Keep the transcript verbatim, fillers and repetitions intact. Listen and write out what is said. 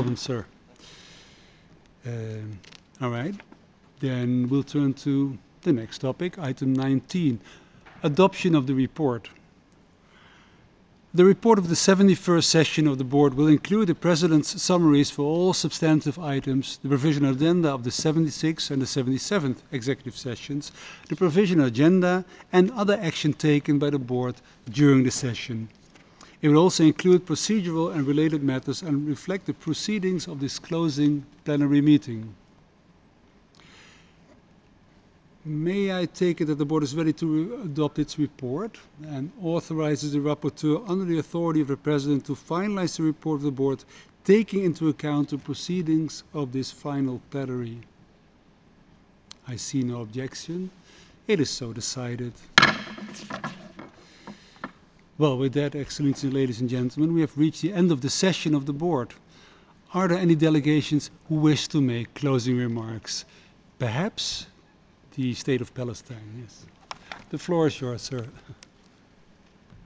problem, sir. Um, all right. Then we'll turn to the next topic, item nineteen, adoption of the report. The report of the seventy-first session of the board will include the President's summaries for all substantive items, the provisional agenda of the seventy-sixth and the seventy-seventh executive sessions, the provisional agenda, and other action taken by the board during the session. It will also include procedural and related matters and reflect the proceedings of this closing plenary meeting. May I take it that the board is ready to adopt its report and authorizes the rapporteur under the authority of the President to finalize the report of the board, taking into account the proceedings of this final plenary? I see no objection. It is so decided. Well, with that, Excellencies, ladies and gentlemen, we have reached the end of the session of the board. Are there any delegations who wish to make closing remarks? Perhaps the State of Palestine, yes. The floor is yours, sir.